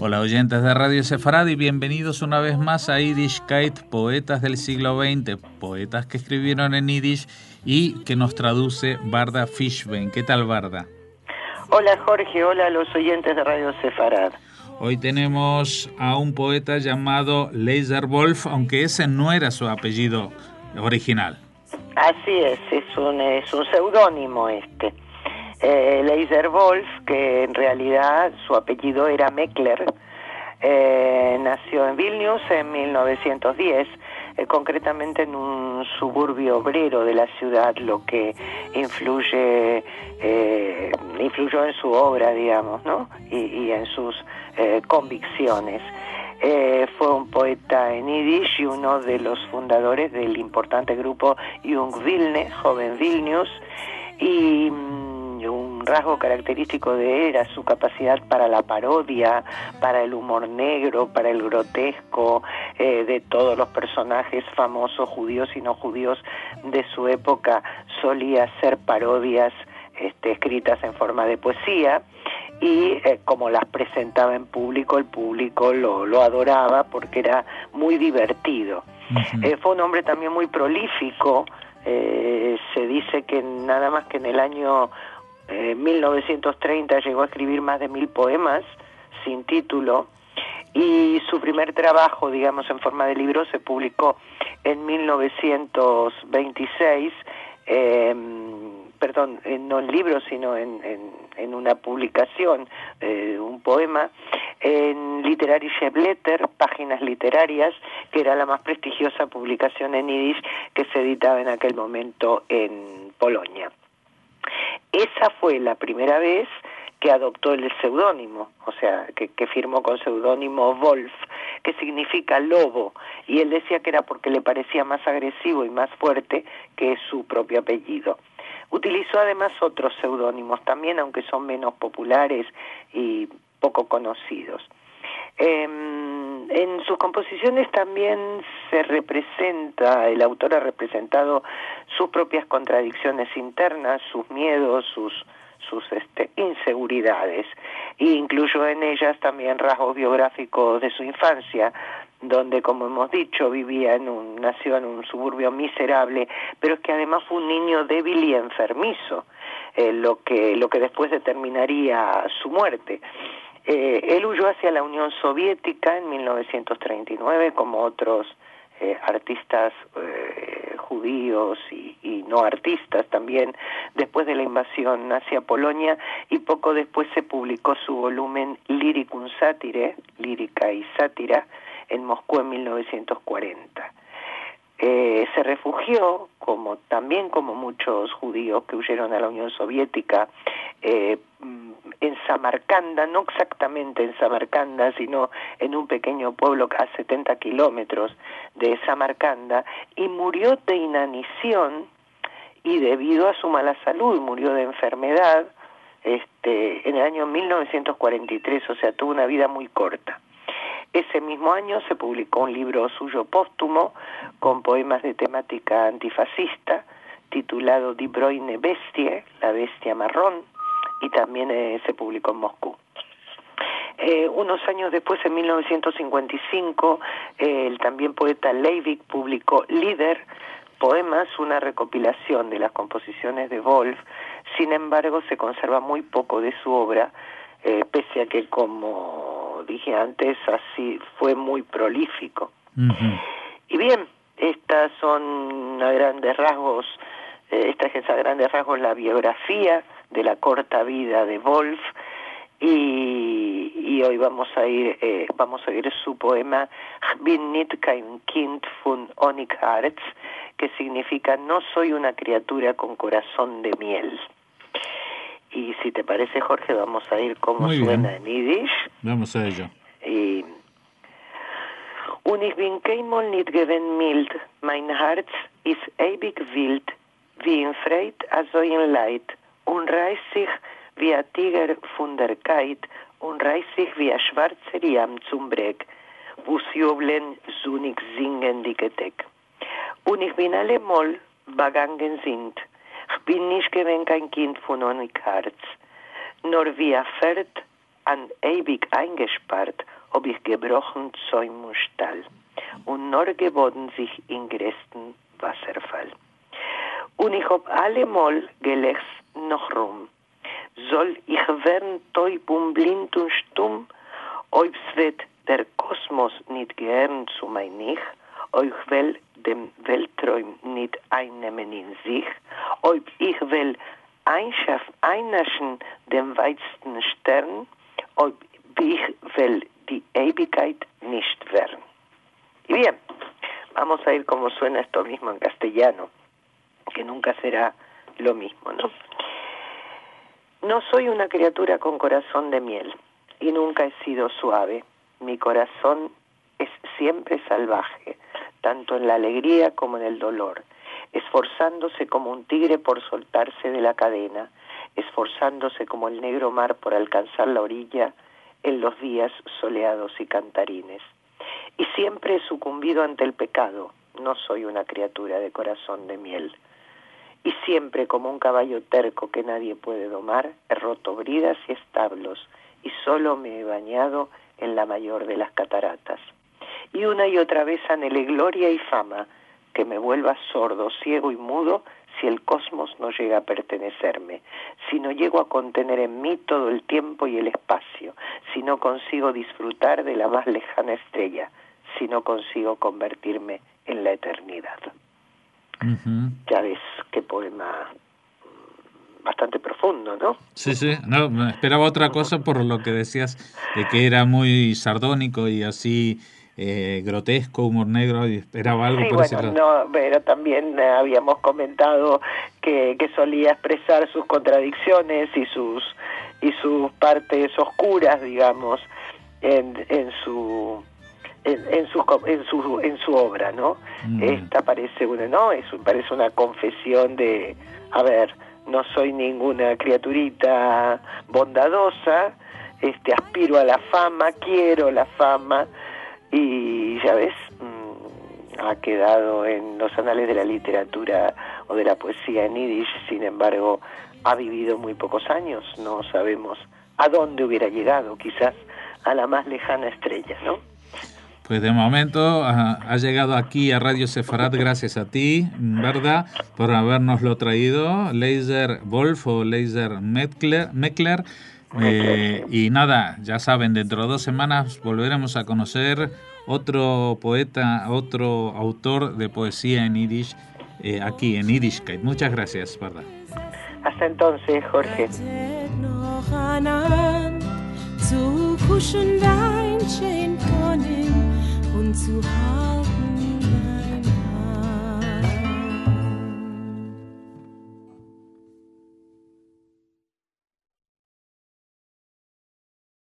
Hola oyentes de Radio Sefarad y bienvenidos una vez más a Yiddishkeit, poetas del siglo XX, poetas que escribieron en Yiddish y que nos traduce Varda Fishbein. ¿Qué tal, Varda? Hola Jorge, hola a los oyentes de Radio Sefarad. Hoy tenemos a un poeta llamado Leizer Wolf, aunque ese no era su apellido original. Así es un seudónimo este. Leizer Wolf, que en realidad su apellido era Meckler, nació en Vilnius en 1910, concretamente en un suburbio obrero de la ciudad, lo que influyó en su obra, digamos, ¿no? y en sus convicciones. Fue un poeta en Yiddish y uno de los fundadores del importante grupo Jung Vilne, Joven Vilnius, y un rasgo característico de él era su capacidad para la parodia, para el humor negro, para el grotesco, de todos los personajes famosos, judíos y no judíos de su época. Solía hacer parodias escritas en forma de poesía, y como las presentaba en público, el público lo adoraba porque era muy divertido. Uh-huh. Fue un hombre también muy prolífico. Se dice que nada más que en el año 1930 llegó a escribir más de 1000 poemas sin título, y su primer trabajo, digamos, en forma de libro se publicó en 1926, no en libros, sino en una publicación, un poema, en Literarische Blätter, Páginas Literarias, que era la más prestigiosa publicación en Yiddish que se editaba en aquel momento en Polonia. Esa fue la primera vez que adoptó el seudónimo, o sea, que firmó con seudónimo Wolf, que significa lobo, y él decía que era porque le parecía más agresivo y más fuerte que su propio apellido. Utilizó además otros seudónimos también, aunque son menos populares y poco conocidos. En sus composiciones también se representa, el autor ha representado sus propias contradicciones internas, sus miedos, sus inseguridades, e incluyó en ellas también rasgos biográficos de su infancia, donde, como hemos dicho, nació en un suburbio miserable, pero es que además fue un niño débil y enfermizo, lo que después determinaría su muerte. Él huyó hacia la Unión Soviética en 1939, como otros artistas judíos y no artistas también, después de la invasión hacia Polonia, y poco después se publicó su volumen Lyricum Satire, Lírica y Sátira, en Moscú en 1940. Se refugió, también como muchos judíos que huyeron a la Unión Soviética, en Samarcanda, no exactamente en Samarcanda, sino en un pequeño pueblo a 70 kilómetros de Samarcanda, y murió de inanición, y debido a su mala salud murió de enfermedad en el año 1943, o sea, tuvo una vida muy corta. Ese mismo año se publicó un libro suyo póstumo con poemas de temática antifascista, titulado Die Braune Bestie, la bestia marrón, y también se publicó en Moscú. Unos años después, en 1955, el también poeta Leivik publicó Lieder, poemas, una recopilación de las composiciones de Wolf. Sin embargo, se conserva muy poco de su obra, pese a que, como dije antes, así fue muy prolífico. Uh-huh. Y bien, estas son a grandes rasgos, la biografía de la corta vida de Wolf, y hoy vamos a oír su poema Ich bin nicht kein Kind von Honigherz, que significa no soy una criatura con corazón de miel. Y si te parece, Jorge, vamos a ir cómo suena en Yiddish. Vamos a ello. Und ich bin keinmal nicht gewesen mild, mein Herz ist ewig wild, wie in Freit, also in Leid, und reißt sich wie ein Tiger von der Kite, und reißt sich wie ein schwarzer Jam zum Breck, wo's jubeln, sonnig singen die Gedeck. Und ich bin allemal begangen sind, ich bin nicht gewesen kein Kind von Honigherz, nur wie ein Pferd an ewig eingesperrt ob ich gebrochen Zäum und Stall und nur geboten sich in größten Wasserfall. Und ich hab allemal gelegt noch rum. Soll ich werden taub und blind und stumm, ob's wird der Kosmos nicht gehören zu mein Ich, ob ich will dem Welträum nicht einnehmen in sich, ob ich will einnaschen dem weitesten Stern, ob ich will die Ewigkeit nicht werden. Y bien, vamos a ir como suena esto mismo en castellano, que nunca será lo mismo, ¿no? No soy una criatura con corazón de miel y nunca he sido suave. Mi corazón es siempre salvaje, tanto en la alegría como en el dolor, esforzándose como un tigre por soltarse de la cadena, esforzándose como el negro mar por alcanzar la orilla en los días soleados y cantarines. Y siempre he sucumbido ante el pecado, no soy una criatura de corazón de miel. Y siempre, como un caballo terco que nadie puede domar, he roto bridas y establos, y solo me he bañado en la mayor de las cataratas. Y una y otra vez anhelé gloria y fama, que me vuelva sordo, ciego y mudo, si el cosmos no llega a pertenecerme, si no llego a contener en mí todo el tiempo y el espacio, si no consigo disfrutar de la más lejana estrella, si no consigo convertirme en la eternidad. Uh-huh. Ya ves, qué poema bastante profundo, ¿no? Sí, sí, no, me esperaba otra cosa por lo que decías, de que era muy sardónico y así grotesco, humor negro, y esperaba algo sí, por ese lado. No, pero también habíamos comentado que solía expresar sus contradicciones y sus partes oscuras, digamos, en su obra, ¿no? Esta parece parece una confesión de, a ver, no soy ninguna criaturita bondadosa, aspiro a la fama, quiero la fama, y ya ves, ha quedado en los anales de la literatura o de la poesía en yiddish. Sin embargo, ha vivido muy pocos años, no sabemos a dónde hubiera llegado, quizás a la más lejana estrella, ¿no? Pues de momento ha llegado aquí a Radio Sefarad gracias a ti, ¿verdad? Por habernoslo traído, Leiser Wolf o Leiser Meckler. Y nada, ya saben, dentro de 2 semanas volveremos a conocer otro poeta, otro autor de poesía en yiddish, aquí en Yiddishkeit. Muchas gracias, ¿verdad? Hasta entonces, Jorge. Und zu